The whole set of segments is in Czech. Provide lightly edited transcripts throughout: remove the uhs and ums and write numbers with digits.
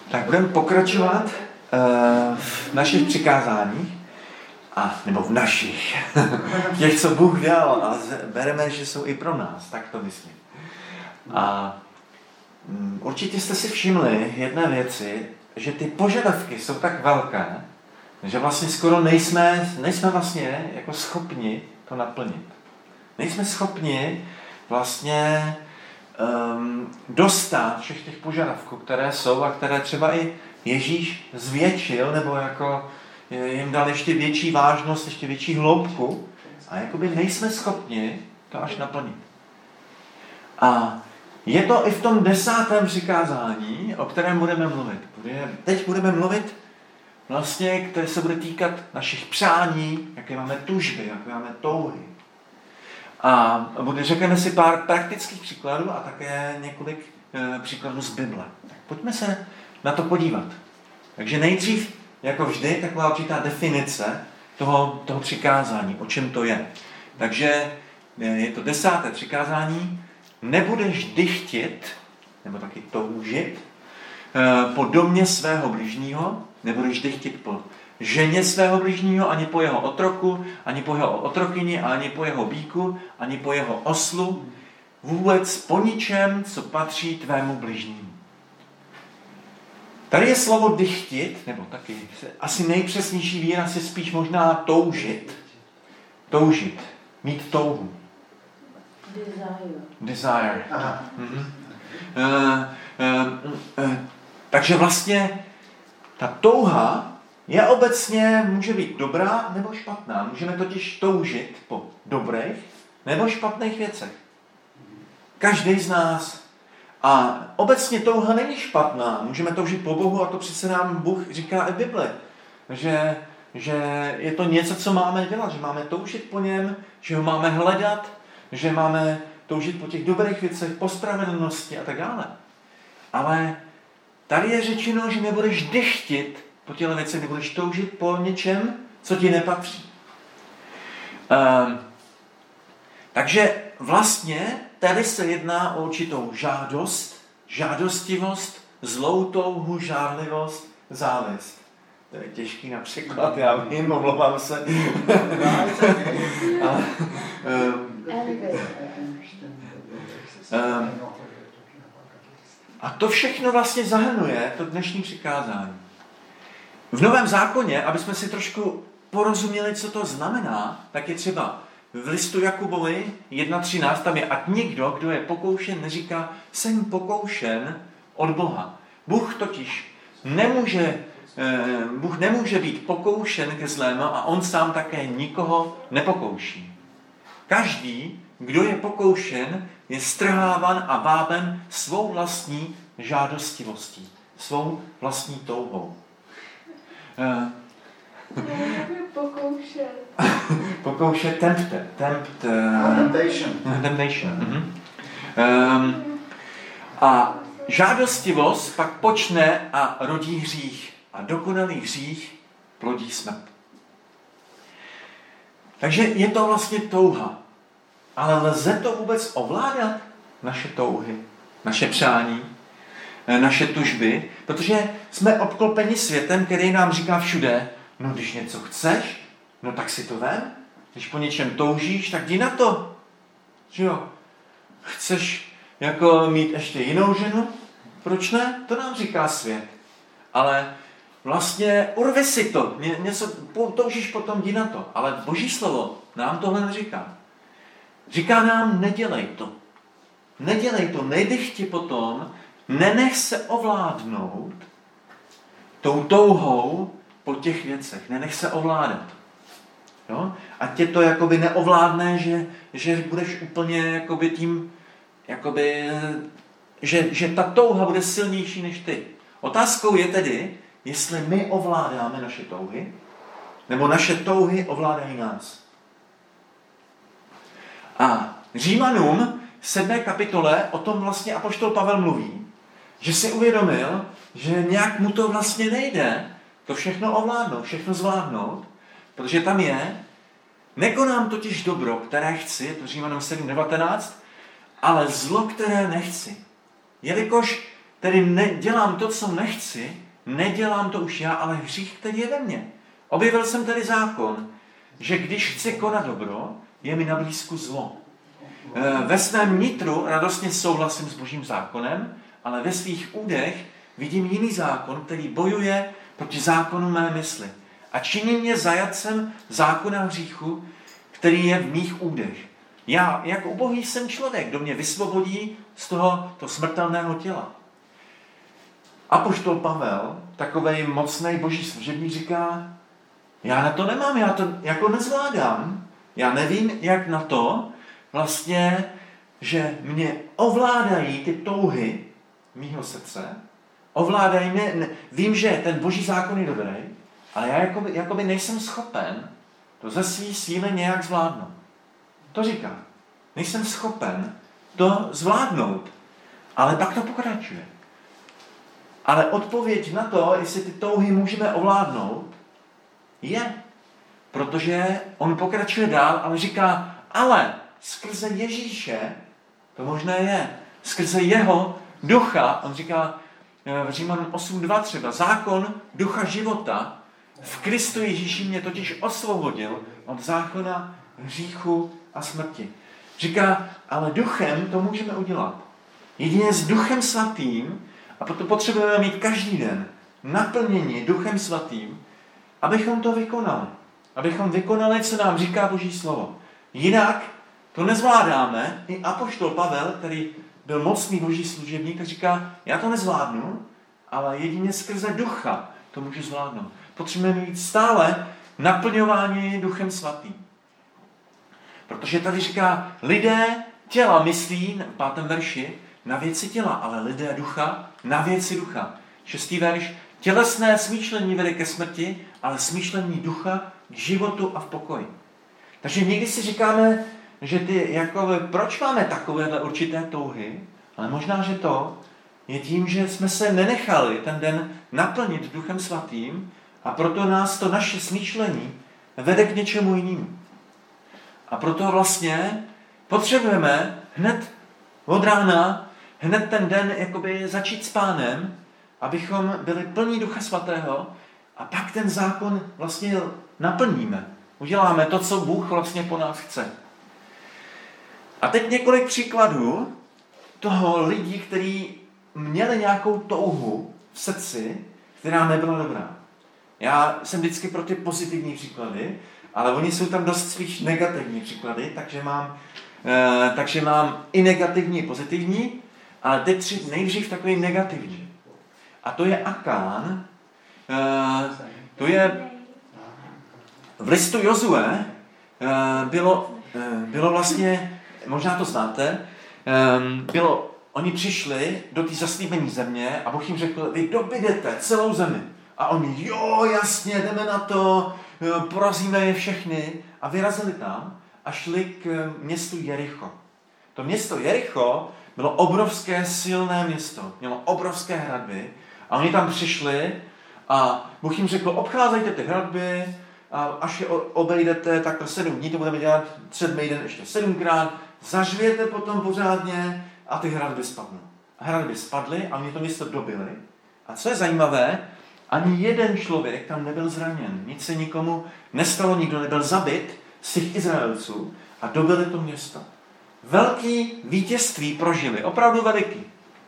Tak budeme pokračovat v našich přikázáních, nebo v našich, těch, co Bůh dal, a bereme, že jsou i pro nás, tak to myslím. A určitě jste si všimli jedné věci, že ty požadavky jsou tak velké, že vlastně skoro nejsme vlastně jako schopni to naplnit. Nejsme schopni vlastně dostat všech těch požadavků, které jsou a které třeba i Ježíš zvětšil, nebo jako jim dal ještě větší vážnost, ještě větší hloubku a jakoby nejsme schopni to až naplnit. A je to i v tom 10. přikázání, o kterém budeme mluvit. Teď budeme mluvit vlastně, které se bude týkat našich přání, jaké máme tužby, jaké máme touhy. A řekneme si pár praktických příkladů a také několik příkladů z Bible. Tak pojďme se na to podívat. Takže nejdřív, jako vždy, taková určitá definice toho přikázání, o čem to je. Takže je to 10. přikázání. Nebudeš dychtit, nebo taky toužit, po domě svého bližního, nebudeš dychtit po ženě svého bližního, ani po jeho otroku, ani po jeho otrokyni, ani po jeho býku, ani po jeho oslu, vůbec po ničem, co patří tvému bližnímu. Tady je slovo dychtit, nebo taky asi nejpřesnější výraz je spíš možná toužit. Toužit, mít touhu. Desire. Takže vlastně ta touha je obecně, může být dobrá nebo špatná. Můžeme totiž toužit po dobrých nebo špatných věcech. Každý z nás. A obecně touha není špatná. Můžeme toužit po Bohu a to přece nám Bůh říká i v Bibli. Že je to něco, co máme dělat. Že máme toužit po něm, že ho máme hledat, že máme toužit po těch dobrých věcech, po spravedlnosti a tak dále. Ale tady je řečeno, že nebudeš dychtit po těchto věcech, nebudeš toužit po něčem, co ti nepatří. Takže vlastně tady se jedná o určitou žádostivost, zlou touhu, žárlivost, závist. To je těžký na překlad, já vím, omlouvám se. A to všechno vlastně zahrnuje to dnešní přikázání. V Novém zákoně, aby jsme si trošku porozuměli, co to znamená, tak je třeba v listu Jakubovi 1.13, tam je, ať nikdo, kdo je pokoušen, neříká, jsem pokoušen od Boha. Bůh nemůže být pokoušen ke zlému a on sám také nikoho nepokouší. Každý, kdo je pokoušen, je strhávan a váben svou vlastní žádostivostí, svou vlastní touhou. Pokoušet, temptation. A žádostivost pak počne a rodí hřích. A dokonalý hřích plodí smrt. Takže je to vlastně touha. Ale lze to vůbec ovládat? Naše touhy, naše přání, naše tužby, protože jsme obklopeni světem, který nám říká všude, no když něco chceš, no tak si to vem. Když po něčem toužíš, tak jdi na to. Že jo? Chceš jako mít ještě jinou ženu? Proč ne? To nám říká svět. Ale vlastně urvi si to. Něco toužíš, potom jdi na to. Ale Boží slovo nám tohle neříká. Říká nám, nedělej to. Nedělej to, nedychti potom, nenech se ovládnout tou touhou po těch věcech. Nenech se ovládat. Jo? A tě to jakoby neovládne, že budeš úplně jakoby tím, jakoby, že ta touha bude silnější než ty. Otázkou je tedy, jestli my ovládáme naše touhy, nebo naše touhy ovládají nás. A Římanům 7. kapitole o tom vlastně apoštol Pavel mluví, že si uvědomil, že nějak mu to vlastně nejde to všechno ovládnout, všechno zvládnout, protože tam je, nekonám totiž dobro, které chci, to Římanům 7.19, ale zlo, které nechci. Jelikož tedy dělám to, co nechci, nedělám to už já, ale hřích, který je ve mně. Objevil jsem tedy zákon, že když chci konat dobro, je mi na blízku zlo. Ve svém nitru radostně souhlasím s Božím zákonem, ale ve svých údech vidím jiný zákon, který bojuje proti zákonu mé mysli. A činí mě zajatcem zákona hříchu, který je v mých údech. Já, jak ubohý jsem člověk, kdo mě vysvobodí z tohoto smrtelného těla. Apoštol Pavel, takovej mocnej boží služebník, říká, já na to nemám, já to jako nezvládám. Já nevím, jak na to vlastně, že mě ovládají ty touhy mýho srdce, ovládají mě, vím, že ten boží zákon je dobrý, ale já jakoby nejsem schopen to ze svý síly nějak zvládnout. To říká. Nejsem schopen to zvládnout. Ale pak to pokračuje. Ale odpověď na to, jestli ty touhy můžeme ovládnout, je. Protože on pokračuje dál, ale říká, ale skrze Ježíše, to možné je, skrze jeho ducha, on říká v Římanům 8.2 třeba, zákon ducha života v Kristu Ježíši mě totiž osvobodil od zákona hříchu a smrti. Říká, ale duchem to můžeme udělat. Jedině s duchem svatým, a proto potřebujeme mít každý den naplnění duchem svatým, abychom to vykonali. Abychom vykonali, co nám říká Boží slovo. Jinak to nezvládáme. I apoštol Pavel, který byl mocný Boží služebník, tak říká, já to nezvládnu, ale jedině skrze ducha to můžu zvládnout. Potřebujeme mít stále naplňování duchem svatým. Protože tady říká, lidé těla myslí, v 5. verši, na věci těla, ale lidé ducha na věci ducha. 6. verš, tělesné smýšlení vede ke smrti, ale smýšlení ducha k životu a v pokoji. Takže někdy si říkáme, že proč máme takovéhle určité touhy, ale možná, že to je tím, že jsme se nenechali ten den naplnit duchem svatým a proto nás to naše smýšlení vede k něčemu jinému. A proto vlastně potřebujeme hned od rána, hned ten den jakoby začít s Pánem, abychom byli plní Ducha Svatého a pak ten zákon vlastně naplníme. Uděláme to, co Bůh vlastně po nás chce. A teď několik příkladů toho lidí, kteří měli nějakou touhu v srdci, která nebyla dobrá. Já jsem vždycky pro ty pozitivní příklady, ale oni jsou tam dost spíš negativní příklady, takže mám i negativní, i pozitivní, ale teď nejdřív takový negativní. A to je Akán, to je v listu Jozue, bylo vlastně, možná to znáte, oni přišli do té zaslíbené země a Bůh jim řekl, vy dobydete celou zemi. A oni, jo, jasně, jdeme na to, porazíme je všechny. A vyrazili tam a šli k městu Jericho. To město Jericho bylo obrovské, silné město. Mělo obrovské hradby. A oni tam přišli a Bůh jim řekl, obcházejte ty hradby a až je obejdete, tak to 7 dní, to budeme dělat 7. den ještě 7krát, zařvěte potom pořádně a ty hradby spadnou. A hradby spadly a oni to město dobili. A co je zajímavé, ani jeden člověk tam nebyl zraněn. Nic se nikomu nestalo, nikdo nebyl zabit z těch Izraelců a dobili to město. Velký vítězství prožili, opravdu veliký.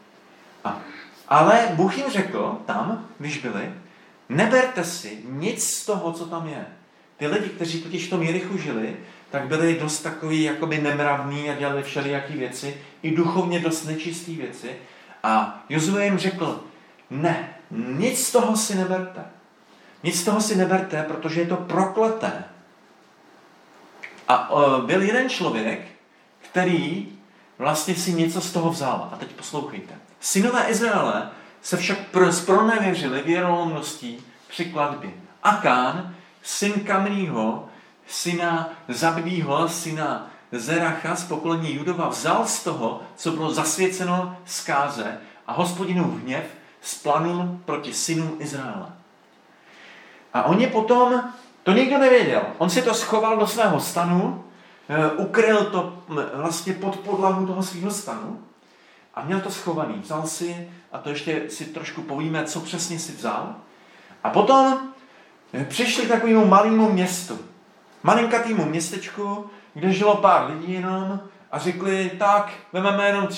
Ale Bůh jim řekl tam, když byli, neberte si nic z toho, co tam je. Ty lidi, kteří totiž v tom Jerichu žili, tak byli dost takový jakoby nemravní a dělali všelijaký věci, i duchovně dost nečistý věci. A Jozue jim řekl, ne, nic z toho si neberte. Nic z toho si neberte, protože je to prokleté. A byl jeden člověk, který vlastně si něco z toho vzal. A teď poslouchejte. Synové Izraele se však zpronevěřili věrolomností při klatbě. Akán, syn Kamního, syna Zabdího, syna Zeracha z pokolení Judova, vzal z toho, co bylo zasvěceno zkáze a Hospodinův hněv splanul proti synům Izraele. A oni potom, to nikdo nevěděl, on si to schoval do svého stanu, ukryl to vlastně pod podlahu toho svého stanu a měl to schovaný. Vzal si, a to ještě si trošku povíme, co přesně si vzal. A potom přišli k takovému malému městu. Malinkatýmu městečku, kde žilo pár lidí jenom a řekli, tak, vezmeme jenom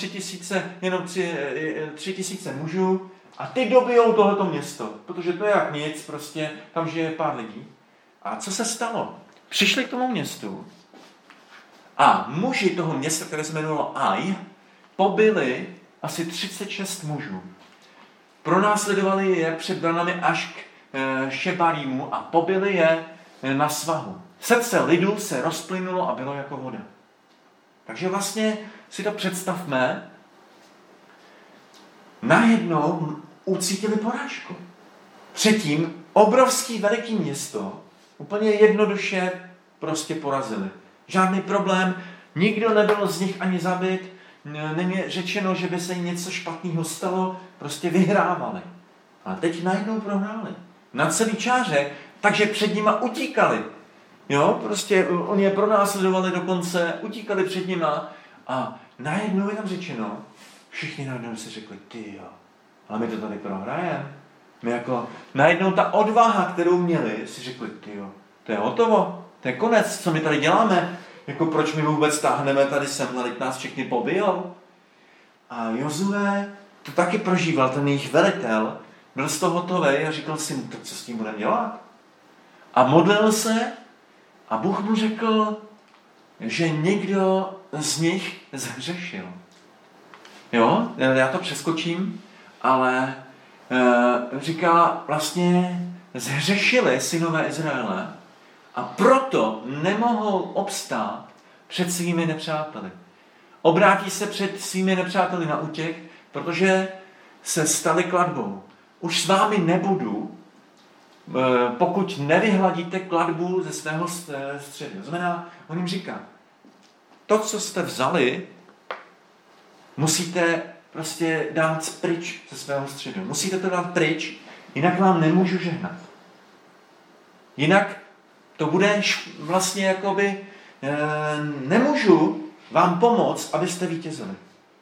3000 mužů a ty dobijou tohleto město, protože to je jak nic, prostě tam žije pár lidí. A co se stalo? Přišli k tomu městu a muži toho města, které se jmenovalo Aj, pobili asi 36 mužů. Pronásledovali je před branami až k Šebarímu a pobili je na svahu. Srdce lidu se rozplynulo a bylo jako voda. Takže vlastně si to představme, najednou ucítili porážku. Předtím obrovský veliký město úplně jednoduše prostě porazili. Žádný problém, nikdo nebyl z nich ani zabit, není řečeno, že by se jim něco špatného stalo, prostě vyhrávali. A teď najednou prohráli. Na celý čáře, takže před nima utíkali. Jo, prostě oni je pronásledovali dokonce, utíkali před nima a najednou je tam řečeno, všichni najednou si řekli, ty jo, ale my to tady prohrajeme. My jako, najednou ta odvaha, kterou měli, si řekli, ty jo, to je hotovo, to je konec, co my tady děláme, jako proč my vůbec táhneme tady sem, teď nás všechny pobijou. A Jozue to taky prožíval, ten jejich velitel, byl z toho hotový a říkal si, no, co s tím budeme dělat? A modlil se a Bůh mu řekl, že někdo z nich zhřešil. Jo, já to přeskočím, ale říká vlastně, zhřešili synové Izraele a proto nemohou obstát před svými nepřáteli. Obrátí se před svými nepřáteli na útěk, protože se stali klatbou. Už s vámi nebudu, pokud nevyhladíte klatbu ze svého středu. To znamená, on jim říká, to, co jste vzali, musíte prostě dát pryč ze svého středu. Musíte to dát pryč, jinak vám nemůžu žehnat. Jinak to bude vlastně jakoby, nemůžu vám pomoct, abyste vítězili.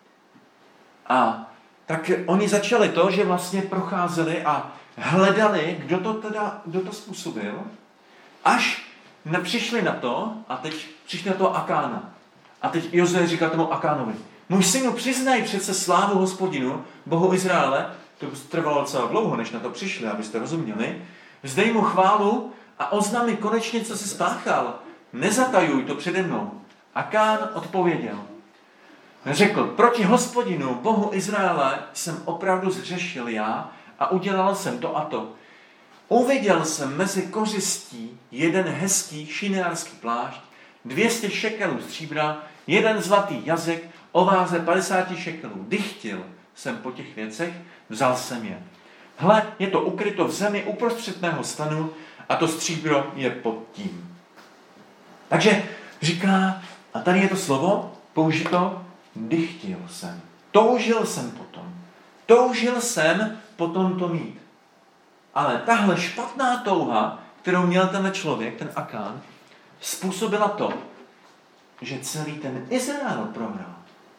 A tak oni začali to, že vlastně procházeli a hledali, kdo to způsobil, až nepřišli na to, a teď přišli na toho Akána. A teď Jozue říká tomu Akánovi, můj synu, přiznaj přece slávu Hospodinu, Bohu Izraele, to trvalo docela dlouho, než na to přišli, abyste rozuměli, vzdej mu chválu a oznam mi konečně, co jsi spáchal. Nezatajuj to přede mnou. Akán odpověděl. Řekl, proti Hospodinu, Bohu Izraele, jsem opravdu zhřešil já a udělal jsem to a to. Uviděl jsem mezi kořistí jeden hezký šineárský plášť, 200 šekelů stříbra, jeden zlatý jazyk, o váze 50 šekelů. Dychtil jsem po těch věcech, vzal jsem je. Hle, je to ukryto v zemi uprostřed mého stanu a to stříbro je pod tím. Takže říká, a tady je to slovo použito, dychtil jsem. Toužil jsem potom. Toužil jsem potom to mít. Ale tahle špatná touha, kterou měl tenhle člověk, ten Akán, způsobila to, že celý ten Izrael prohrál.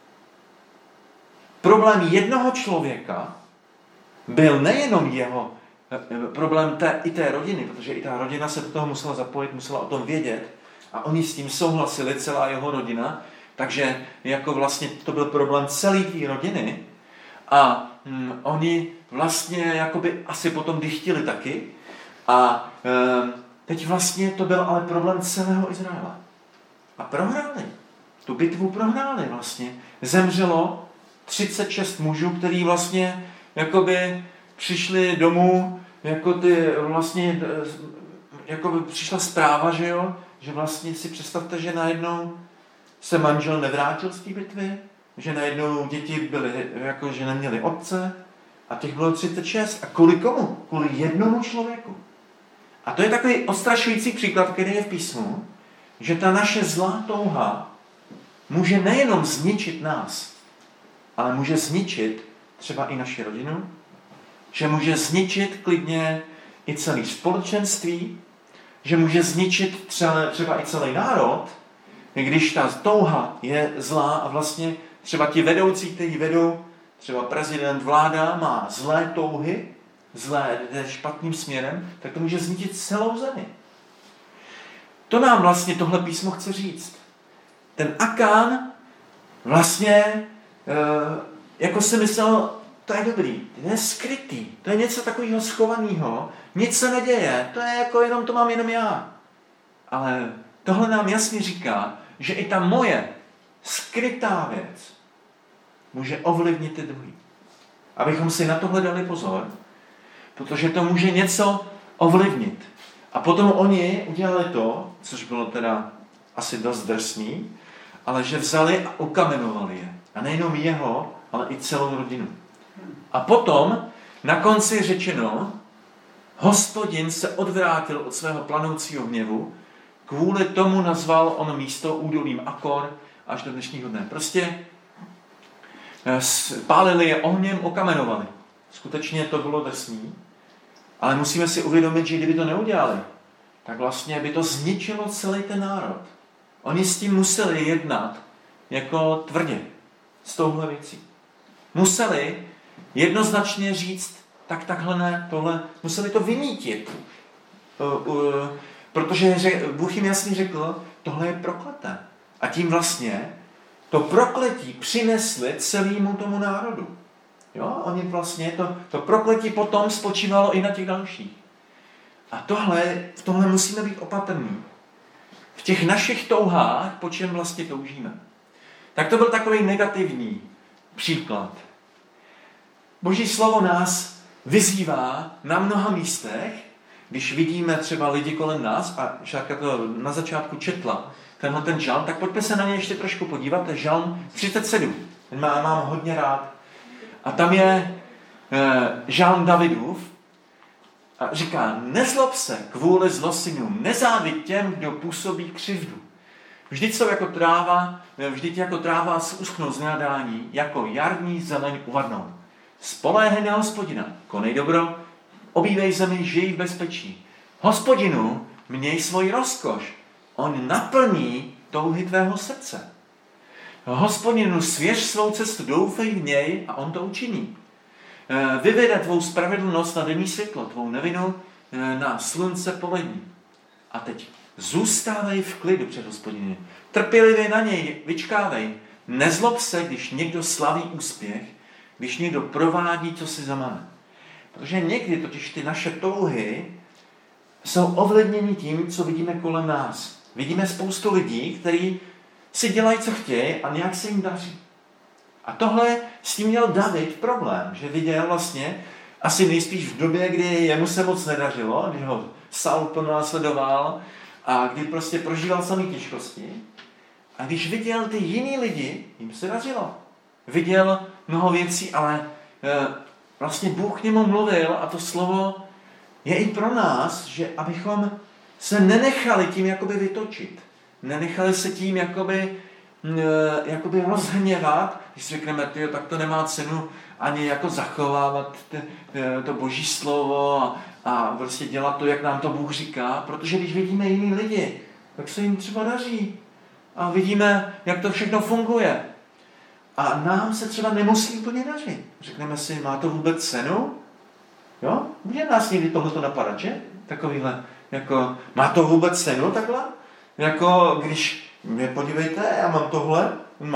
Problém jednoho člověka byl nejenom jeho problém i té rodiny, protože i ta rodina se do toho musela zapojit, musela o tom vědět a oni s tím souhlasili, celá jeho rodina, takže jako vlastně to byl problém celé té rodiny a oni vlastně jakoby asi potom dychtili taky a teď vlastně to byl ale problém celého Izraela. A prohráli. Tu bitvu prohráli vlastně. Zemřelo 36 mužů, kteří vlastně jakoby přišli domů, jako ty vlastně, jakoby přišla zpráva, že jo, že vlastně si představte, že najednou se manžel nevrátil z té bitvy, že najednou děti byly, jako že neměli otce a těch bylo 36. A kvůli komu? Kvůli jednomu člověku. A to je takový odstrašující příklad, který je v písmu, že ta naše zlá touha může nejenom zničit nás, ale může zničit třeba i naši rodinu, že může zničit klidně i celé společenství, že může zničit třeba i celý národ, když ta touha je zlá a vlastně třeba ti vedoucí, kteří vedou třeba prezident, vláda má zlé touhy, zlé, jde špatným směrem, tak to může zničit celou zemi. To nám vlastně tohle písmo chce říct. Ten Akán vlastně jako si myslel, to je dobrý, to je skrytý, to je něco takového schovaného, nic se neděje, to je jako jenom, to mám jenom já. Ale tohle nám jasně říká, že i ta moje skrytá věc může ovlivnit ty druhý. Abychom si na tohle dali pozor, protože to může něco ovlivnit. A potom oni udělali to, což bylo teda asi dost drsný, ale že vzali a ukamenovali je. A nejenom jeho, ale i celou rodinu. A potom na konci je řečeno, Hospodin se odvrátil od svého planoucího hněvu, kvůli tomu nazval ono místo údolím Akor až do dnešního dne. Prostě pálili je ohněm, okamenovali. Skutečně to bylo drsný, ale musíme si uvědomit, že kdyby to neudělali, tak vlastně by to zničilo celý ten národ. Oni s tím museli jednat jako tvrdě s touhle věcí. Museli jednoznačně říct, takhle ne, tohle, museli to vymítit. Protože Bůh jim jasně řekl, tohle je prokleté. A tím vlastně to prokletí přinesli celému tomu národu. Jo? Oni vlastně, to prokletí potom spočívalo i na těch dalších. A v tomhle musíme být opatrní. V těch našich touhách, po čem vlastně toužíme. Tak to byl takový negativní příklad. Boží slovo nás vyzývá na mnoha místech, když vidíme třeba lidi kolem nás, a Šárka to na začátku četla, ten žalm, tak pojďme se na něj ještě trošku podívat, to je žalm 37. Ten mám hodně rád. A tam je žalm Davidův a říká, nezlob se kvůli zlosinům, nezáviď těm, kdo působí křivdu. Vždyť jako tráva uschnou z nenadání, jako jarní zeleň uvadnou. Spoléhej na Hospodina, konej dobro, obývej zemi, žij v bezpečí. Hospodinu, měj svoji rozkoš, on naplní touhy tvého srdce. Hospodinu, svěř svou cestu, doufej v něj a on to učiní. Vyvede tvou spravedlnost na denní světlo, tvou nevinu na slunce polední. A teď zůstávej v klidu před Hospodinem. Trpělivě na něj vyčkávej. Nezlob se, když někdo slaví úspěch, když někdo provádí, co si zamane. Protože někdy totiž ty naše touhy jsou ovlivněny tím, co vidíme kolem nás. Vidíme spoustu lidí, kteří si dělají, co chtějí a nějak se jim daří. A tohle s tím měl David problém, že viděl vlastně asi nejspíš v době, kdy jemu se moc nedařilo, kdy ho Saul pronásledoval a kdy prostě prožíval samé těžkosti. A když viděl ty jiný lidi, jim se dařilo. Viděl mnoho věcí, ale vlastně Bůh k němu mluvil a to slovo je i pro nás, že abychom se nenechali tím jakoby vytočit. Nenechali se tím jakoby rozhněvat, když si řekneme, tak to nemá cenu ani jako zachovávat to Boží slovo a prostě dělat to, jak nám to Bůh říká, protože když vidíme jiný lidi, tak se jim třeba daří a vidíme, jak to všechno funguje. A nám se třeba nemusí úplně dařit. Řekneme si, má to vůbec cenu? Jo? Může nás někdy tohleto napadat, že? Takovýhle, jako, má to vůbec cenu takhle? Jako, když mě podívejte, já mám tohle,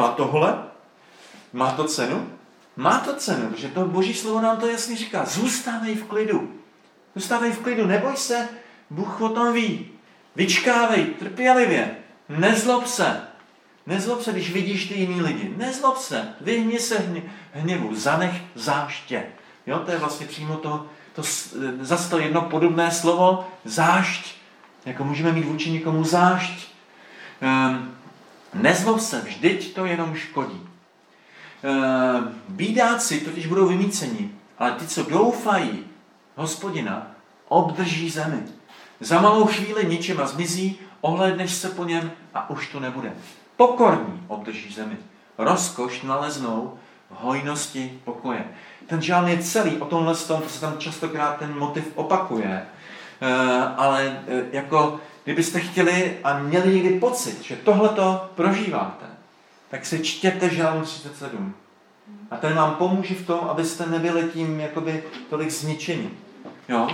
má to cenu? Má to cenu, protože to Boží slovo nám to jasně říká. Zůstávej v klidu. Zůstávej v klidu, neboj se, Bůh o tom ví. Vyčkávej, trpělivě, nezlob se. Nezlob se, když vidíš ty jiný lidi. Nezlob se, vyhni se hněvu, zanech záště. Jo, to je vlastně přímo zase to jedno podobné slovo, zášť. Jako můžeme mít vůči někomu zášť. Nezlob se, vždyť to jenom škodí. Bídáci totiž budou vymíceni, ale ty, co doufají Hospodina, obdrží zemi. Za malou chvíli ničem a zmizí, ohlédneš se po něm a už to nebude. Pokorní obdrží zemi. Rozkoš naleznou v hojnosti pokoje. Ten žálm je celý o tomhle, to se tam častokrát ten motiv opakuje. Ale jako kdybyste chtěli a měli někdy pocit, že tohleto prožíváte, tak si čtěte žálm 37. A ten vám pomůže v tom, abyste nebyli tím jakoby tolik zničeni. Jo?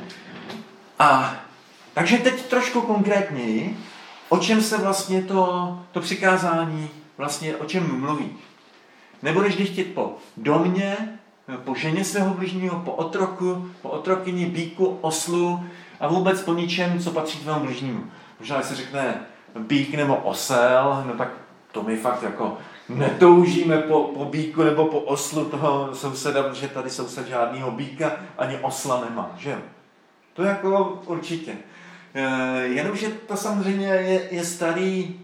A takže teď trošku konkrétněji, o čem se vlastně to přikázání vlastně o čem mluví. Nebudeš dychtit po domě, po ženě svého bližního, po otroku, po otrokyni, býku, oslu a vůbec po ničem, co patří tvému bližnímu. Možná, se řekne býk nebo osel, no tak to my fakt jako netoužíme po býku nebo po oslu toho souseda, protože tady soused žádnýho býka ani osla nemá, že jo? To jako určitě. Jenomže to samozřejmě je starý,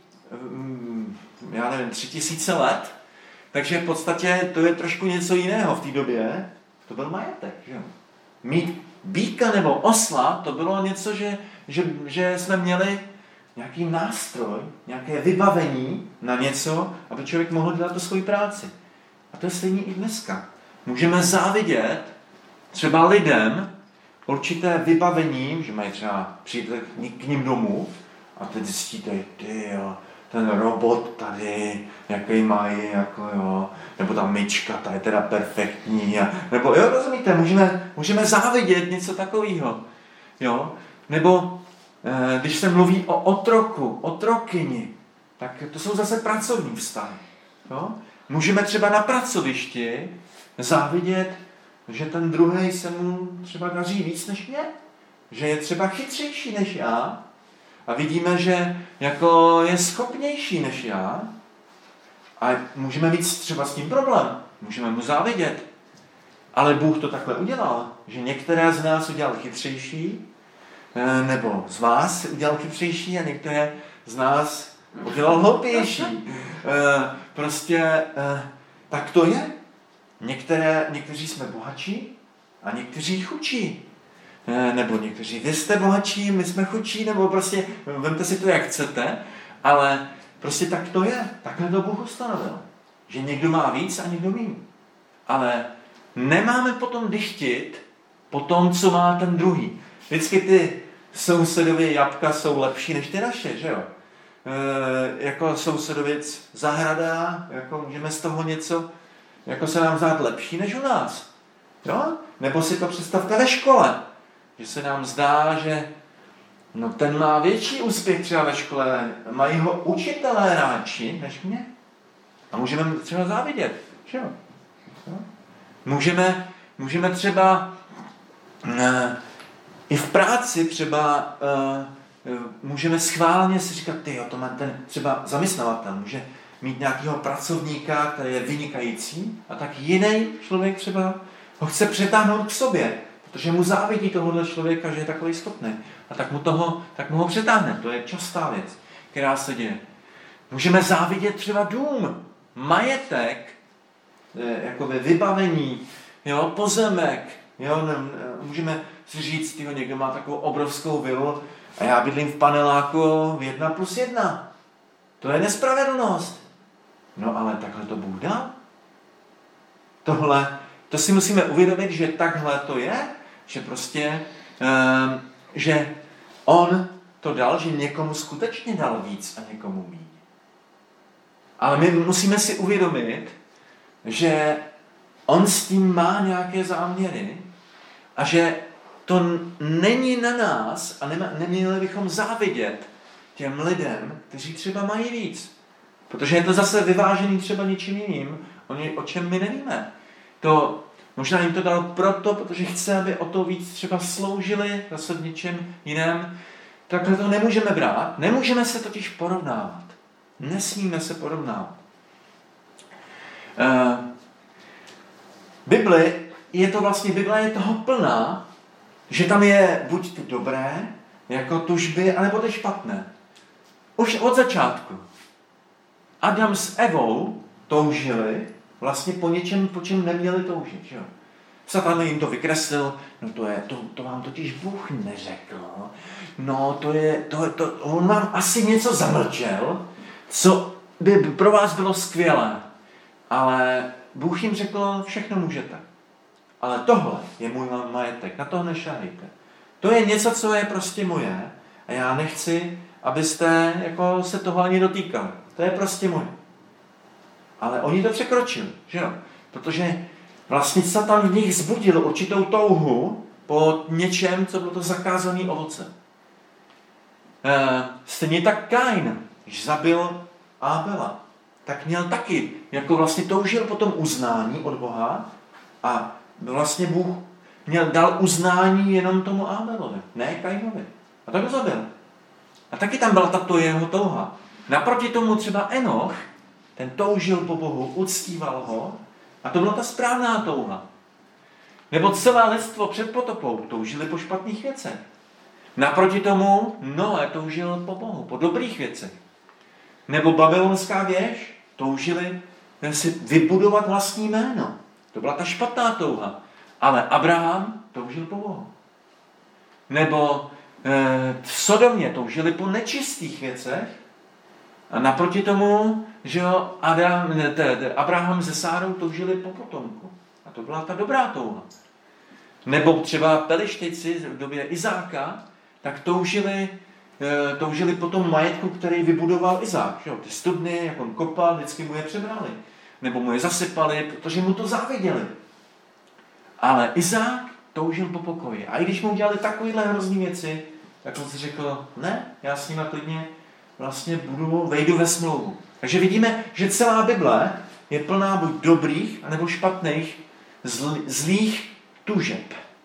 já nevím, 3000 let, takže v podstatě to je trošku něco jiného v té době. To byl majetek, že jo? Mít býka nebo osla, to bylo něco, že jsme měli nějaký nástroj, nějaké vybavení na něco, aby člověk mohl dělat tu svoji práci. A to je stejně i dneska. Můžeme závidět třeba lidem určité vybavení, že mají třeba přijít k ním domů a teď zjistíte, ten robot tady, jaký mají, jako jo, nebo ta myčka, ta je teda perfektní, nebo jo, rozumíte, můžeme závidět něco takového, jo, nebo když se mluví o otroku, otrokyni, tak to jsou zase pracovní vztahy, jo. Můžeme třeba na pracovišti závidět, že ten druhej se mu třeba daří víc než mě, že je třeba chytřejší než já a vidíme, že jako je schopnější než já a můžeme mít třeba s tím problém, můžeme mu závidět, ale Bůh to takhle udělal, že některé z nás udělal chytřejší, nebo z vás udělal chytřejší a některé z nás udělal hloupější. Prostě tak to je. Někteří jsme bohatší a někteří chudší. Nebo někteří, vy jste bohatší, my jsme chudší, nebo prostě, vemte si to, jak chcete, ale prostě tak to je. Takhle to Bůh ustanovil. Že někdo má víc a někdo méně. Ale nemáme potom dychtit po tom, co má ten druhý. Vždycky ty sousedově jabka jsou lepší než ty naše, že jo? Jako sousedověc zahrada, jako můžeme z toho něco, jako se nám zdát lepší než u nás. Jo? Nebo si to představte ve škole, že se nám zdá, že no ten má větší úspěch třeba ve škole, mají ho učitelé ráči než mě. A můžeme třeba závidět, že jo? Můžeme třeba i v práci třeba můžeme schválně si říkat, to má ten třeba zaměstnavatel, může mít nějakého pracovníka, který je vynikající, a tak jiný člověk třeba ho chce přetáhnout k sobě, protože mu závidí tohohle člověka, že je takový schopný. A tak mu ho přetáhne. To je častá věc, která se děje. Můžeme závidět třeba dům, majetek, jakoby vybavení, jo, pozemek. Jo, můžeme si říct, někdo má takovou obrovskou vilu a já bydlím v paneláku 1+1. To je nespravedlnost. No ale takhle to Bůh dal. To si musíme uvědomit, že takhle to je, že prostě, že on to dal, že někomu skutečně dal víc a někomu méně. Ale my musíme si uvědomit, že on s tím má nějaké záměry a že to není na nás a neměli bychom závidět těm lidem, kteří třeba mají víc. Protože je to zase vyvážený třeba něčím jiným, o čem my nevíme. To možná jim to dal proto, protože chce, aby o to víc třeba sloužili zase v něčem jiném. Takhle to nemůžeme brát. Nemůžeme se totiž porovnávat. Nesmíme se porovnávat. Bible je toho plná, že tam je buď ty dobré, jako tužby, anebo ty špatné. Už od začátku. Adam s Evou toužili vlastně po něčem, po čem neměli toužit. Že? Satan jim to vykreslil, no to vám totiž Bůh neřekl. No on vám asi něco zamlčel, co by pro vás bylo skvělé. Ale Bůh jim řekl, všechno můžete. Ale tohle je můj majetek, na to nešahejte. To je něco, co je prostě moje a já nechci, abyste jako se toho ani dotýkali. To je prostě moje. Ale oni to překročili, že jo? Protože vlastně Satan v nich vzbudil určitou touhu po něčem, co bylo to zakázané ovoce. Stejně tak Kain, když zabil Ábela, tak měl taky, jako vlastně toužil po tom uznání od Boha a vlastně Bůh dal uznání jenom tomu Ábelovi, ne Kainovi. A tak ho zabil. A taky tam byla tato jeho touha. Naproti tomu třeba Enoch, ten toužil po Bohu, uctíval ho a to byla ta správná touha. Nebo celé lidstvo před potopou toužili po špatných věcech. Naproti tomu Noé toužil po Bohu, po dobrých věcech. Nebo babylonská věž toužili si vybudovat vlastní jméno. To byla ta špatná touha. Ale Abraham toužil po Bohu. Nebo v Sodomě toužili po nečistých věcech a naproti tomu, že Abraham se Sárou toužili po potomku. A to byla ta dobrá touha. Nebo třeba Pelištějci v době Izáka, tak toužili po tom majetku, který vybudoval Izák. Že? Ty studny, jak on kopal, vždycky mu je přebrali. Nebo mu je zasypali, protože mu to záviděli. Ale Izák toužil po pokoji. A i když mu udělali takovýhle hrozný věci, tak on si řekl, ne, já s nima klidně vlastně vejdu ve smlouvu. Takže vidíme, že celá Bible je plná buď dobrých, anebo špatných, zlých tužeb.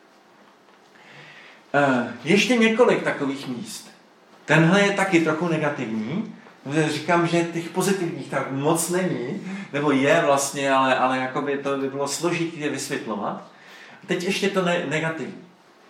Ještě několik takových míst. Tenhle je taky trochu negativní. Říkám, že těch pozitivních tak moc není, nebo je vlastně, ale jakoby to by bylo složitý je vysvětlovat. Teď ještě to negativní.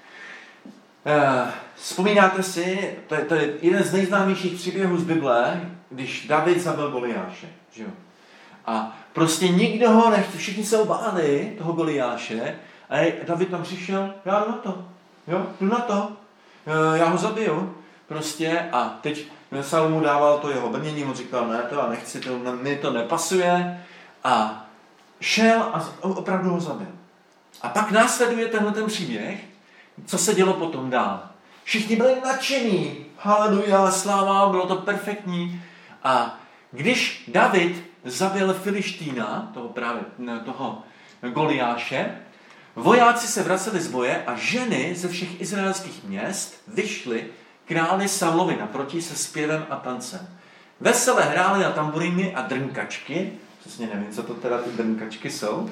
Vzpomínáte si, to je jeden z nejznámějších příběhů z Bible, když David zabil Goliáše. Že jo? A prostě nikdo ho nechce, všichni se obáli toho Goliáše a David tam přišel, já jdu na to, jo, jdu na to, já ho zabiju. Prostě a teď Saul mu dával to jeho brnění, on říkal, ne, to já nechci, mi to nepasuje a šel a opravdu ho zabil. A pak následuje ten příběh, co se dělo potom dál. Všichni byli nadšení, haleluja, sláva, bylo to perfektní. A když David zabil Filištína, toho Goliáše, vojáci se vraceli z boje a ženy ze všech izraelských měst vyšly králi Saulovi naproti se zpěvem a tancem. Vesele hráli na tamburíny a drnkačky, přesně nevím, co to teda ty drnkačky jsou,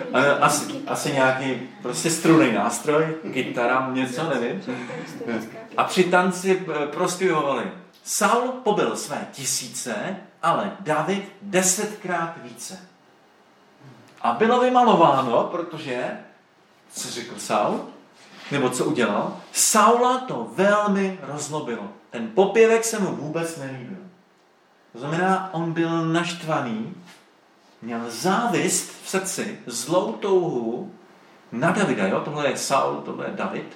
asi nějaký prostě strunný nástroj, kytara, něco, nevím. A při tanci prospěvovali. Saul pobyl své 1000, ale David 10krát více. A bylo vymalováno, protože, co řekl Saul, nebo co udělal, Saula to velmi rozlobilo. Ten popěvek se mu vůbec nelíbil. To znamená, on byl naštvaný, měl závist v srdci, zlou touhu na Davida, jo? Tohle je Saul, tohle je David,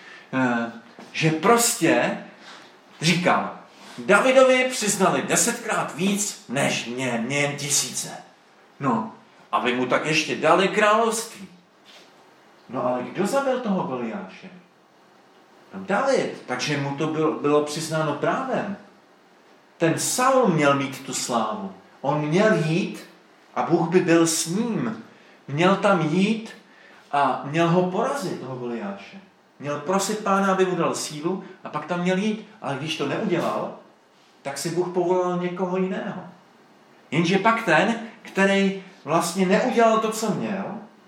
že prostě říkal, Davidovi přiznali 10krát víc, než mě jen 1000. No, aby mu tak ještě dali království. No ale kdo zabil toho Goliáše? No David, takže mu to bylo přiznáno právem. Ten Saul měl mít tu slávu. On měl jít a Bůh by byl s ním. Měl tam jít a měl ho porazit, toho Goliáše. Měl prosit Pána, aby mu dal sílu a pak tam měl jít. Ale když to neudělal, tak si Bůh povolal někoho jiného. Jenže pak ten, který vlastně neudělal to, co měl,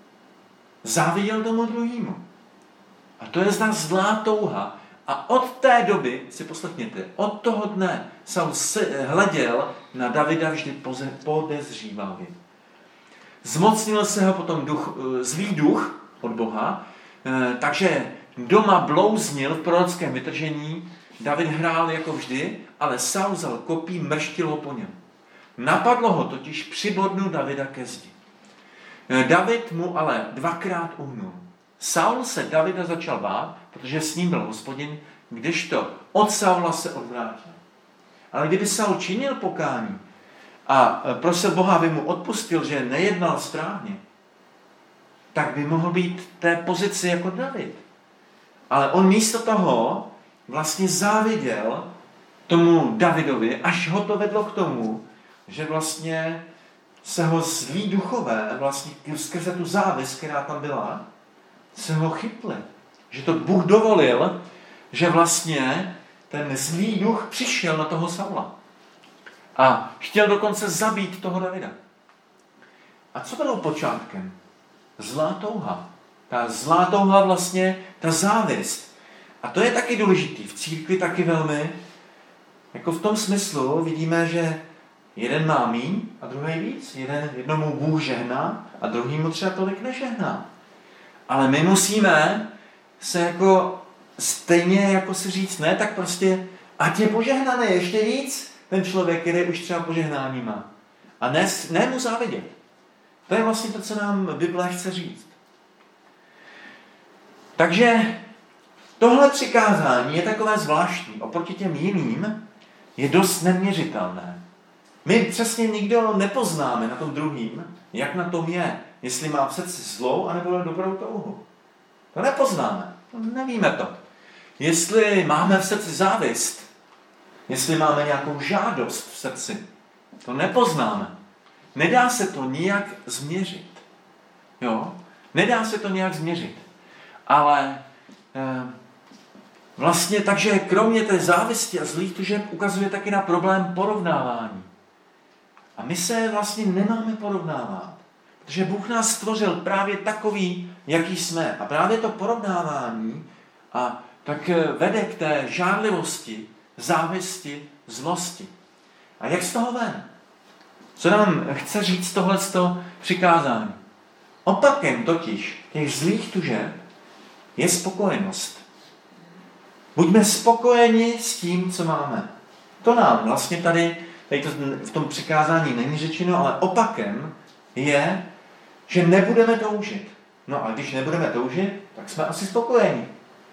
záviděl tomu druhému. A to je znak zlá touha. A od té doby, si poslechněte, od toho dne Saul hleděl na Davida vždy podezřívavě. Zmocnil se ho potom zlý duch od Boha, takže doma blouznil v prorockém vytržení, David hrál jako vždy, ale Saul vzal kopí, mrštil ho po něm. Napadlo ho totiž přibodnout Davida ke zdi. David mu ale 2krát uhnul. Saul se Davida začal bát, protože s ním byl Hospodin, kdežto od Saula se odvrátil. Ale kdyby Saul činil pokání a prosil Boha, aby mu odpustil, že nejednal správně, tak by mohl být v té pozici jako David. Ale on místo toho vlastně záviděl tomu Davidovi, až ho to vedlo k tomu, že vlastně se ho zlí duchové, vlastně skrze tu závist, která tam byla, se ho chytli. Že to Bůh dovolil, že vlastně ten zlý duch přišel na toho Saula. A chtěl dokonce zabít toho Davida. A co bylo počátkem? Zlá touha. Ta zlá touha vlastně, ta závist. A to je taky důležitý. V církvi taky velmi. Jako v tom smyslu vidíme, že jeden má míň a druhý víc. Jednomu Bůh žehná a druhýmu třeba tolik nežehná. Ale my musíme se jako stejně jako si říct, ne, tak prostě ať je požehnaný ještě víc ten člověk, který už třeba požehnání má. A ne mu závidět. To je vlastně to, co nám Bible chce říct. Takže tohle přikázání je takové zvláštní. Oproti těm jiným je dost neměřitelné. My přesně nikdo nepoznáme na tom druhým, jak na tom je. Jestli má v srdci zlou, anebo dobrou touhu. To nepoznáme. To nevíme to. Jestli máme v srdci závist, jestli máme nějakou žádost v srdci, to nepoznáme. Nedá se to nijak změřit. Jo? Nedá se to nijak změřit. Ale vlastně takže kromě té závisti a zlých tužeb ukazuje taky na problém porovnávání. A my se vlastně nemáme porovnávat. Protože Bůh nás stvořil právě takový, jaký jsme. A právě to porovnávání a tak vede k té žárlivosti, závisti, zlosti. A jak z toho ven? Co nám chce říct tohleto přikázání? Opakem totiž těch zlých tužeb je spokojenost. Buďme spokojeni s tím, co máme. To nám vlastně tady to v tom přikázání není řečeno, ale opakem je, že nebudeme toužit. No a když nebudeme toužit, tak jsme asi spokojeni.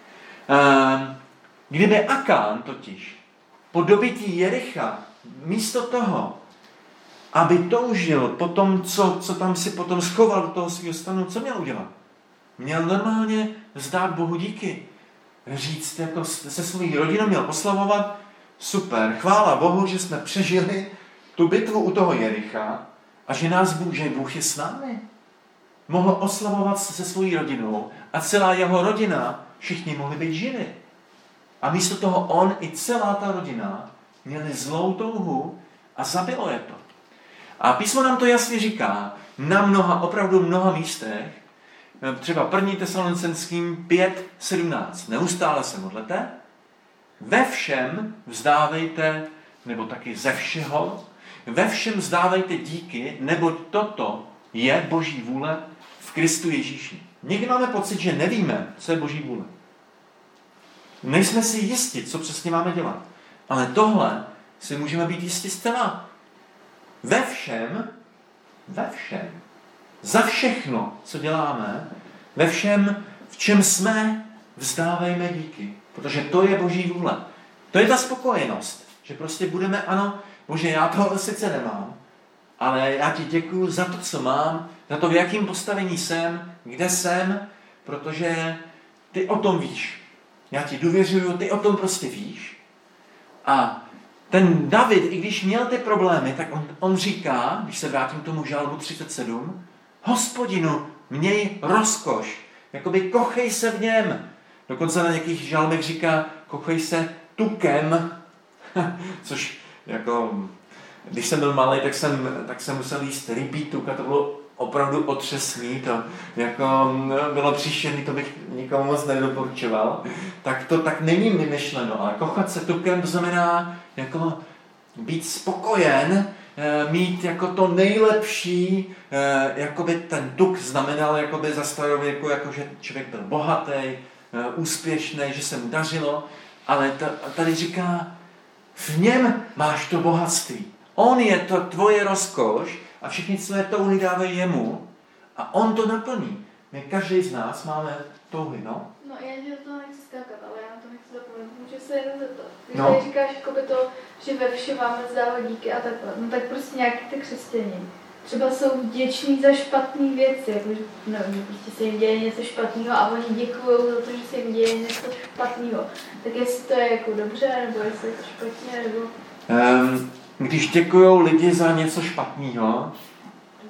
Kdyby Akán totiž po dobytí Jericha místo toho, aby toužil po tom, co tam si potom schoval do toho svého stanu, co měl udělat? Měl normálně vzdát Bohu díky. Říct, jako se svou rodinou měl oslavovat, super, chvála Bohu, že jsme přežili tu bitvu u toho Jericha a že Bůh je s námi. Mohl oslavovat se svou rodinou a celá jeho rodina, všichni mohli být živi. A místo toho on i celá ta rodina měli zlou touhu a zabilo je to. A písmo nám to jasně říká na opravdu mnoha místech, třeba 1. Tesalonicenským 5:17. Neustále se modlete, ve všem vzdávejte, nebo taky ze všeho, ve všem vzdávejte díky, neboť toto je Boží vůle v Kristu Ježíši. Někdy máme pocit, že nevíme, co je Boží vůle. Nejsme si jisti, co přesně máme dělat. Ale tohle si můžeme být jisti zcela. Ve všem, za všechno, co děláme, ve všem, v čem jsme, vzdávejme díky. Protože to je Boží vůle. To je ta spokojenost. Že prostě budeme, ano, Bože, já toho sice nemám, ale já ti děkuju za to, co mám, za to, v jakém postavení jsem, kde jsem, protože ty o tom víš. Já ti důvěřuju, ty o tom prostě víš. A ten David, i když měl ty problémy, tak on říká, když se vrátím k tomu žalmu 37, Hospodinu, měj rozkoš, jakoby kochej se v něm. Dokonce na nějakých žalmech říká, kochej se tukem, což jako, když jsem byl malý, tak jsem musel jíst rybí tuk a to bylo opravdu otřesný, to jako bylo příšerný, to bych nikomu moc nedoporučoval. Tak to tak není vymyšleno, ale kochat se tukem to znamená jako být spokojen, mít jako to nejlepší, jakoby ten tuk znamenal jakoby za starověku, jako že člověk byl bohatý, úspěšný, že se mu dařilo, ale tady říká, v něm máš to bohatství. On je to tvoje rozkoš a všichni své touhy dávají jemu a on to naplní. My každý z nás máme touhy, no? No já ti do toho nechci skákat, ale já na to nechci zapomenout. Můžu se jenom zeptat. Když No. tady říkáš jakoby to, že ve všem máme vzdávat díky a takhle, no tak prostě nějaký ty křesťané třeba jsou vděční za špatné věci, jakože nevím, prostě se jim děje něco špatného a oni děkují za to, že se jim děje něco špatného. Tak jestli to je jako dobře, nebo jestli je to špatně, nebo... Když děkujou lidi za něco špatného,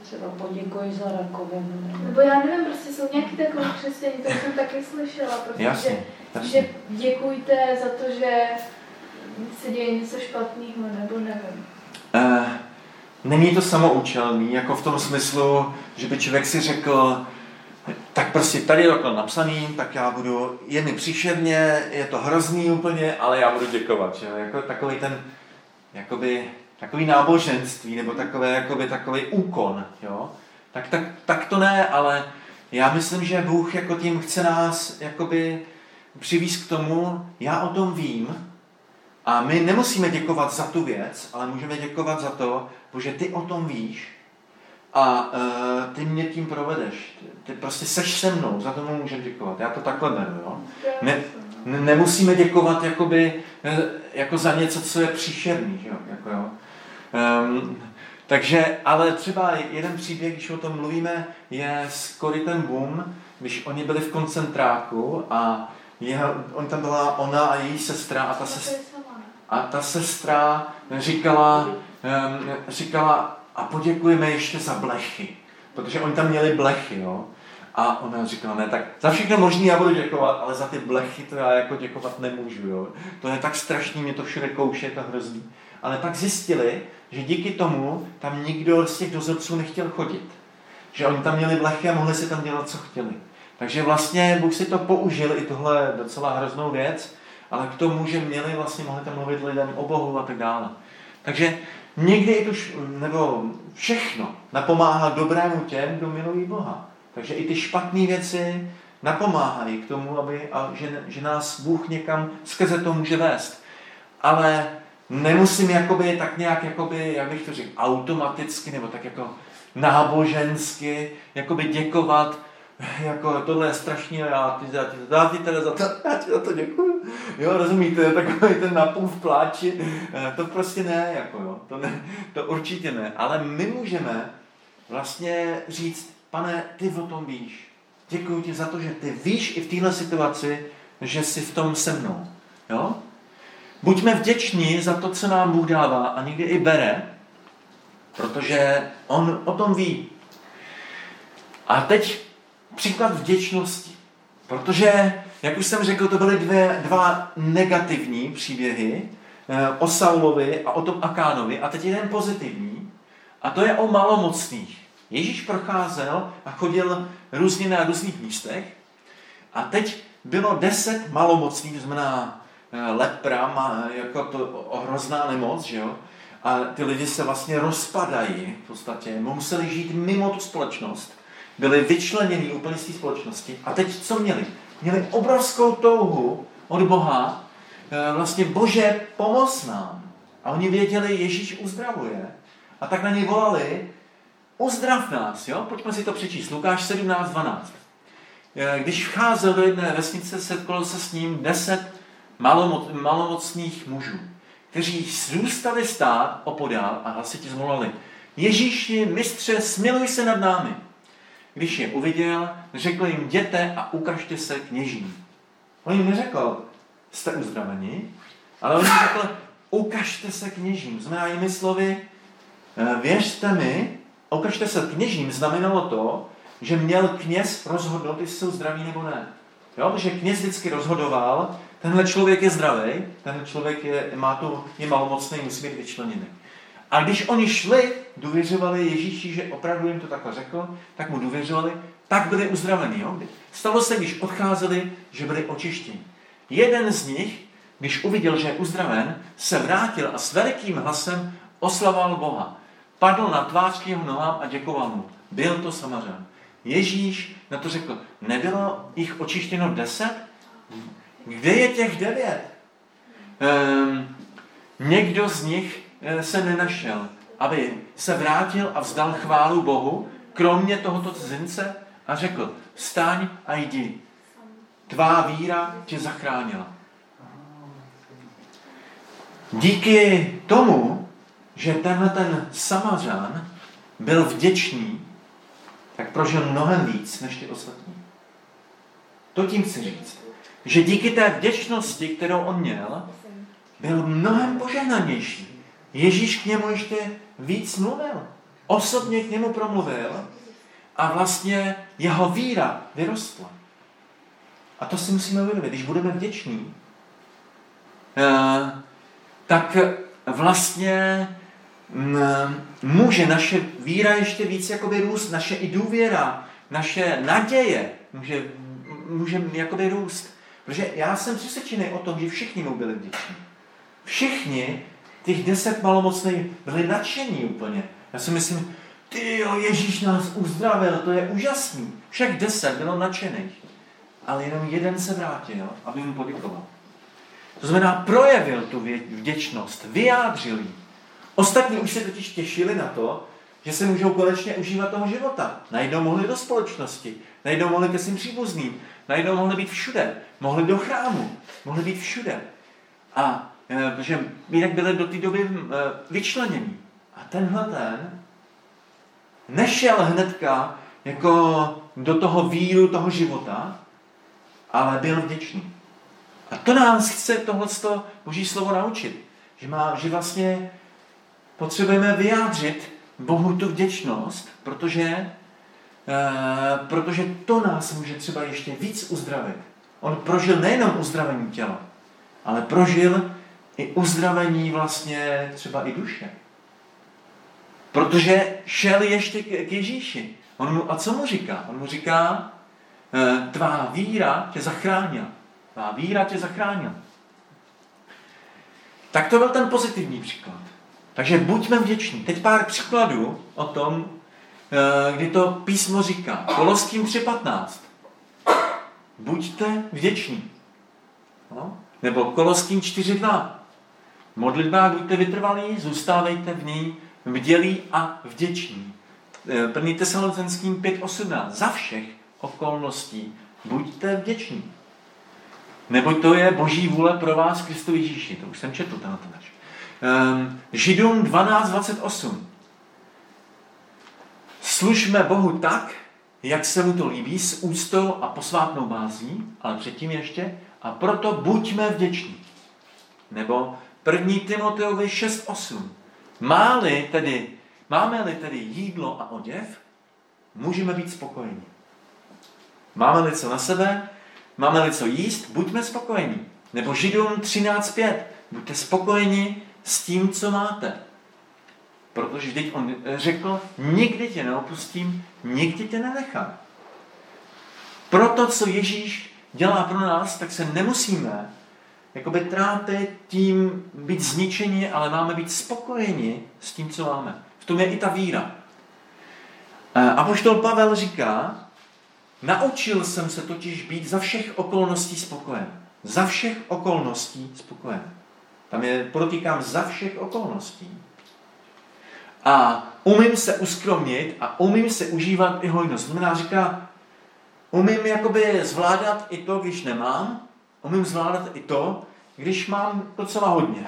třeba poděkuji za rakovinu. Nebo já nevím, prostě jsou nějaký takové křesťané, to jsem taky slyšela, prostě, Jasně. že děkujte za to, že se děje něco špatného, nebo nevím. Není to samoučelný, jako v tom smyslu, že by člověk si řekl, tak prostě tady je takhle napsaný, tak já budu, je mi příšerně, je to hrozný úplně, ale já budu děkovat. Že? Jako takový ten, takový náboženství, nebo takový úkon. Jo? Tak to ne, ale já myslím, že Bůh jako tím chce nás přivést k tomu, já o tom vím, a my nemusíme děkovat za tu věc, ale můžeme děkovat za to, že ty o tom víš a ty mě tím provedeš. Ty prostě seš se mnou, za tomu můžeme děkovat. Já to takhle beru. Jo? Nemusíme děkovat jako za něco, co je příšerný. Jo? Takže, ale třeba jeden příběh, když o tom mluvíme, je s Corrie Boom, když oni byli v koncentráku a on tam byla ona a její sestra a ta sestra říkala a poděkujeme ještě za blechy, protože oni tam měli blechy, jo. A ona říkala, ne, tak za všechno možný já budu děkovat, ale za ty blechy to já jako děkovat nemůžu, jo. To je tak strašný, mě to všude kouše, je to hrozný. Ale pak zjistili, že díky tomu tam nikdo z těch dozorců nechtěl chodit. Že oni tam měli blechy a mohli si tam dělat, co chtěli. Takže vlastně Bůh si to použil, i tohle docela hroznou věc, ale k tomu, že mohli tam mluvit lidem o Bohu a tak dále. Takže někdy i nebo všechno napomáhá dobrému těm, kdo milují Boha. Takže i ty špatné věci napomáhají k tomu, že nás Bůh někam skrze to může vést. Ale nemusím tak nějak, jak bych to řekl, automaticky, nebo tak jako nábožensky, děkovat, jako tohle je strašný, já ti teda za to děkuju. Jo, rozumíte, takový ten napůl v pláči, to prostě ne, to určitě ne. Ale my můžeme vlastně říct, Pane, ty o tom víš. Děkuju ti za to, že ty víš i v téhle situaci, že jsi v tom se mnou. Jo? Buďme vděční za to, co nám Bůh dává a někdy i bere, protože on o tom ví. A teď příklad vděčnosti. Protože, jak už jsem řekl, to byly dva negativní příběhy o Saulovi a o tom Akánovi. A teď jeden pozitivní. A to je o malomocných. Ježíš procházel a chodil různě na různých místech. A teď bylo 10 malomocných, to znamená lepra, jako to hrozná nemoc, že jo? A ty lidi se vlastně rozpadají v podstatě. Museli žít mimo tu společnost. Byli vyčleněni úplně z té společnosti. A teď co měli? Měli obrovskou touhu od Boha. Vlastně Bože, pomoz nám. A oni věděli, Ježíš uzdravuje. A tak na něj volali, uzdrav nás, jo? Pojďme si to přečíst. Lukáš 17:12. Když vcházel do jedné vesnice, setkalo se s ním 10 malomocných mužů, kteří zůstali stát opodál a hlasitě zvolali: Ježíši, mistře, smiluj se nad námi. Když je uviděl, řekl jim: jděte a ukažte se kněžím. On jim neřekl: jste uzdraveni, ale on jim řekl: ukažte se kněžím. Znamená jinými slovy, věřte mi, ukažte se kněžím znamenalo to, že měl kněz rozhodnout, jestli jsou zdraví nebo ne. Jo, protože kněz vždycky rozhodoval, tenhle člověk je zdravý, tenhle člověk je malomocný, musí být vyčleněný. A když oni šli, důvěřovali Ježíši, že opravdu jim to takhle řekl, tak mu důvěřovali, tak byli uzdraveni. Jo? Stalo se, když odcházeli, že byli očištěni. Jeden z nich, když uviděl, že je uzdraven, se vrátil a s velikým hlasem oslavoval Boha. Padl na tvář k jeho nohám a děkoval mu. Byl to Samařan. Ježíš na to řekl: nebylo jich očištěno 10? Kde je těch 9? Někdo z nich se nenašel, aby se vrátil a vzdal chválu Bohu, kromě tohoto cizince, a řekl: vstaň a jdi. Tvá víra tě zachránila. Díky tomu, že ten Samařan byl vděčný, tak prožil mnohem víc než ty ostatní. To tím chci říct. Že díky té vděčnosti, kterou on měl, byl mnohem požehnanější. Ježíš k němu ještě víc mluvil. osobně k němu promluvil a vlastně jeho víra vyrostla. A to si musíme uvědomit. Když budeme vděční, tak vlastně může naše víra ještě víc jakoby růst, naše i důvěra, naše naděje může jakoby růst. Protože já jsem přesvědčený o tom, že všichni mu byli vděční. Všichni, těch 10 malomocných, byli nadšení úplně. Já si myslím, Ježíš nás uzdravil, to je úžasný. Všech 10 bylo nadšených. Ale jenom jeden se vrátil, aby mu poděkoval. To znamená, projevil tu vděčnost, vyjádřil ji. Ostatní už se totiž těšili na to, že se můžou konečně užívat toho života. Najednou mohli do společnosti, najednou mohli ke svým příbuzným, najednou mohli být všude, mohli do chrámu, mohli být všude. A protože jinak byli do té doby vyčlenění. A tenhle ten nešel hnedka jako do toho víru, toho života, ale byl vděčný. A to nás chce tohleto Boží slovo naučit. Že vlastně potřebujeme vyjádřit Bohu tu vděčnost, protože to nás může třeba ještě víc uzdravit. On prožil nejenom uzdravení těla, ale prožil i uzdravení vlastně třeba i duše. Protože šel ještě k Ježíši. A co mu říká? On mu říká, tvá víra tě zachránila. Tvá víra tě zachránila. Tak to byl ten pozitivní příklad. Takže buďme vděční. Teď pár příkladů o tom, kdy to písmo říká. Koloským 3:15. Buďte vděční. No? Nebo Koloským 4:2. V modlitbách buďte vytrvalí, zůstávejte v ní bdělí a vděční. 1. Tesalonickým 5:18. Za všech okolností buďte vděční. Neboť to je Boží vůle pro vás Kristu Ježíši. To už jsem četl tenhle verš. Židům 12:28. Služme Bohu tak, jak se mu to líbí, s úctou a posvátnou bázní, ale předtím ještě, a proto buďme vděční. Nebo 1. Timoteovi 6:8. Máme-li tedy jídlo a oděv, můžeme být spokojení. Máme-li co na sebe, máme-li co jíst, buďme spokojení. Nebo Židům 13:5. Buďte spokojeni s tím, co máte. Protože vždyť on řekl, nikdy tě neopustím, nikdy tě nenechám. Proto, co Ježíš dělá pro nás, tak se nemusíme jakoby trápit tím být zničeni, ale máme být spokojeni s tím, co máme. V tom je i ta víra. Apoštol Pavel říká, naučil jsem se totiž být za všech okolností spokojen. Za všech okolností spokojen. Tam je, podotýkám, za všech okolností. A umím se uskromnit a umím se užívat i hojnost. Znamená, říká, umím jakoby zvládat i to, když nemám, umím zvládat i to, když mám docela hodně.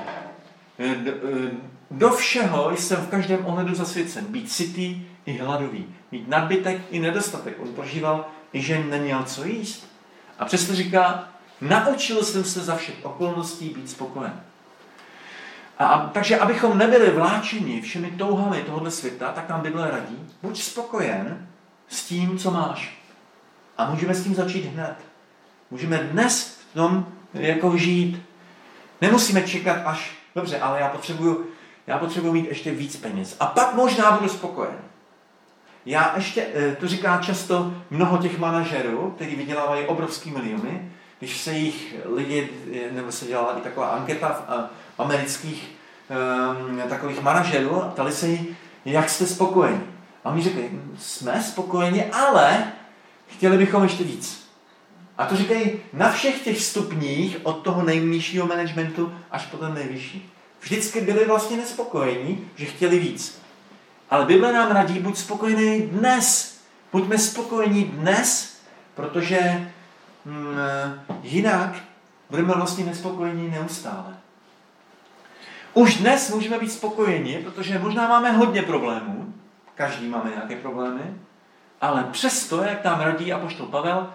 Do všeho jsem v každém ohledu zasvěcen. Být sytý i hladový. Mít nadbytek i nedostatek. On prožíval i že neměl co jíst. A přesto říká, naučil jsem se za všech okolností být spokojen. Takže abychom nebyli vláčeni všemi touhami tohoto světa, tak nám Bible radí, buď spokojen s tím, co máš. A můžeme s tím začít hned. Můžeme dnes v tom jako žít. Nemusíme čekat až, dobře, ale já potřebuji mít ještě víc peněz. A pak možná budu spokojen. Já ještě, to říká často mnoho těch manažerů, kteří vydělávají obrovský miliony, když se jich lidi, nebo se dělala i taková anketa amerických takových manažerů a ptali se jí, jak jste spokojeni. A oni řekli, jsme spokojeni, ale chtěli bychom ještě víc. A to říkají na všech těch stupních od toho nejnižšího managementu až po ten nejvyšší. Vždycky byli vlastně nespokojení, že chtěli víc. Ale Bible nám radí, buď spokojený dnes. Buďme spokojení dnes, protože jinak budeme vlastně nespokojení neustále. Už dnes můžeme být spokojeni, protože možná máme hodně problémů, každý máme nějaké problémy, ale přesto, jak tam radí apoštol Pavel,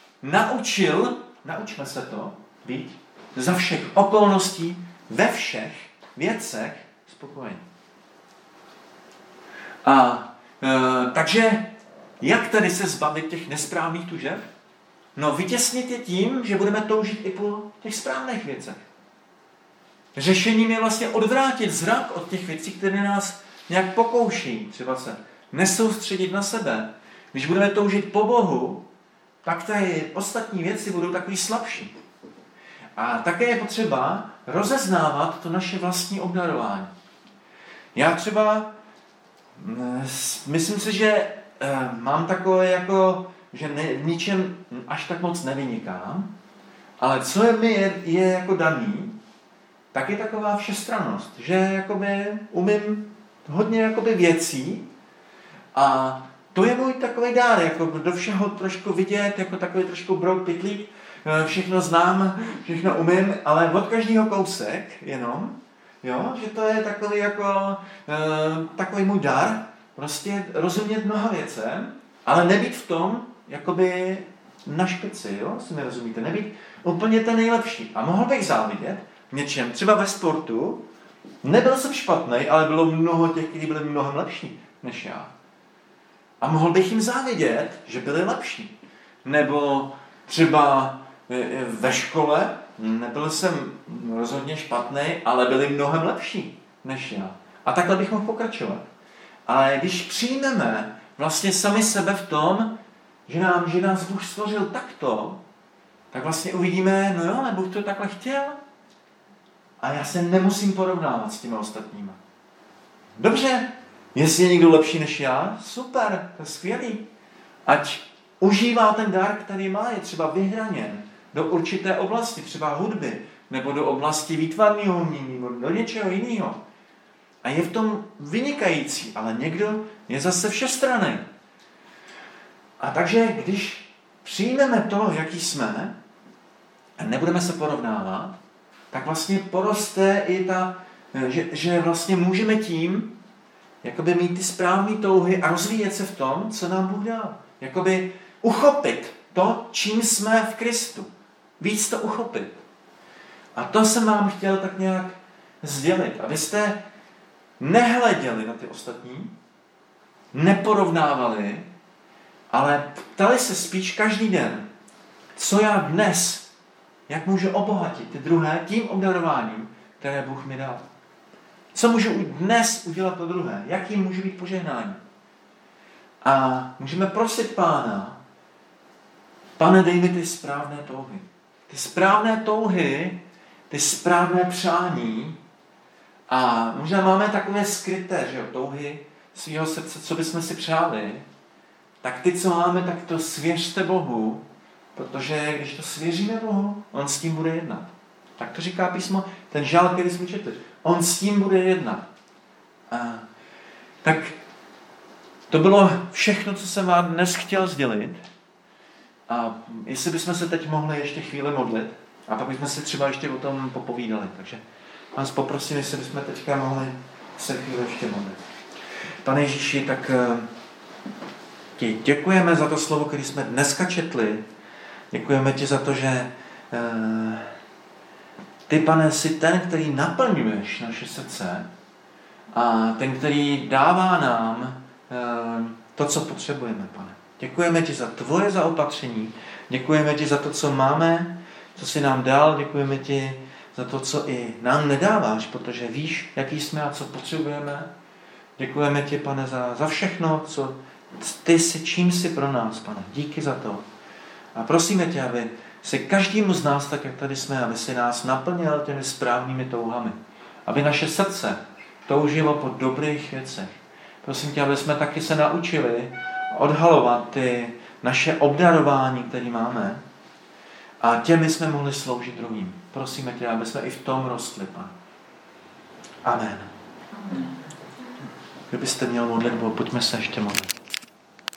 naučme se to být za všech okolností, ve všech věcech spokojení. Takže jak tedy se zbavit těch nesprávných tužeb? No vytěsnit je tím, že budeme toužit i po těch správných věcech. Řešením je vlastně odvrátit zrak od těch věcí, které nás nějak pokouší, třeba se nesoustředit na sebe. Když budeme toužit po Bohu, pak ty ostatní věci budou takový slabší. A také je potřeba rozeznávat to naše vlastní obdarování. Já třeba myslím si, že mám takové jako, že v ničem až tak moc nevynikám, ale co je jako daný, tak je taková všestrannost, že jakoby umím hodně jakoby věcí a to je můj takový dár, jako do všeho trošku vidět, jako takový trošku brouk pytlík, všechno znám, všechno umím, ale od každého kousek jenom, jo, že to je takový jako takový můj dar, prostě rozumět mnoha věcem, ale nebýt v tom jakoby na špici, jo, si mi rozumíte, nebýt úplně ten nejlepší. A mohl bych závidět něčem, třeba ve sportu, nebyl jsem špatný, ale bylo mnoho těch, kteří byli mnohem lepší než já. A mohl bych jim závidět, že byli lepší. Nebo třeba ve škole nebyl jsem rozhodně špatný, ale byli mnohem lepší než já. A takhle bych mohl pokračovat. Ale když přijmeme vlastně sami sebe v tom, že nás Bůh stvořil takto, tak vlastně uvidíme, no jo, ale Bůh to takhle chtěl. A já se nemusím porovnávat s těmi ostatními. Dobře, jestli je někdo lepší než já, super, to je skvělý. Ať užívá ten dar, který má, je třeba vyhraněn do určité oblasti, třeba hudby, nebo do oblasti výtvarného umění, nebo do něčeho jiného. A je v tom vynikající, ale někdo je zase všestranný. A takže když přijmeme to, jaký jsme, a nebudeme se porovnávat, tak vlastně poroste i že vlastně můžeme tím jakoby mít ty správné touhy a rozvíjet se v tom, co nám Bůh dal. Jakoby uchopit to, čím jsme v Kristu. Víc to uchopit. A to jsem vám chtěl tak nějak sdělit, abyste nehleděli na ty ostatní, neporovnávali, ale ptali se spíš každý den, co já dnes, jak můžu obohatit ty druhé tím obdarováním, které Bůh mi dal. Co můžu dnes udělat pro druhé, jaký může být požehnání. A můžeme prosit Pána, Pane, dej mi ty správné touhy. Ty správné touhy, ty správné přání. A možná máme takové skryté, že jo, touhy svého srdce, co bychom si přáli. Tak ty, co máme, tak to svěřte Bohu, protože když to svěříme Bohu, on s tím bude jednat. Tak to říká písmo, ten žál, který jsme četli. On s tím bude jednat. Tak to bylo všechno, co jsem vám dnes chtěl sdělit. A jestli bychom se teď mohli ještě chvíli modlit, a pak bychom si třeba ještě o tom popovídali. Takže vás poprosím, jestli bychom teďka mohli se chvíli ještě modlit. Pane Ježíši, tak ti děkujeme za to slovo, které jsme dneska četli. Děkujeme ti za to, že ty, Pane, jsi ten, který naplňuješ naše srdce a ten, který dává nám to, co potřebujeme, Pane. Děkujeme ti za tvoje zaopatření, děkujeme ti za to, co máme, co jsi nám dal, děkujeme ti za to, co i nám nedáváš, protože víš, jaký jsme a co potřebujeme. Děkujeme ti, Pane, za všechno, co ty jsi, čím jsi pro nás, Pane. Díky za to. A prosíme tě, aby si každému z nás, tak jak tady jsme, aby si nás naplnil těmi správnými touhami. Aby naše srdce toužilo po dobrých věcech. Prosím tě, aby jsme taky se naučili odhalovat ty naše obdarování, které máme, a těmi jsme mohli sloužit druhým. Prosíme tě, aby jsme i v tom rostli, Pane. Amen. Kdybyste měl modlitbu, pojďme se ještě modlit.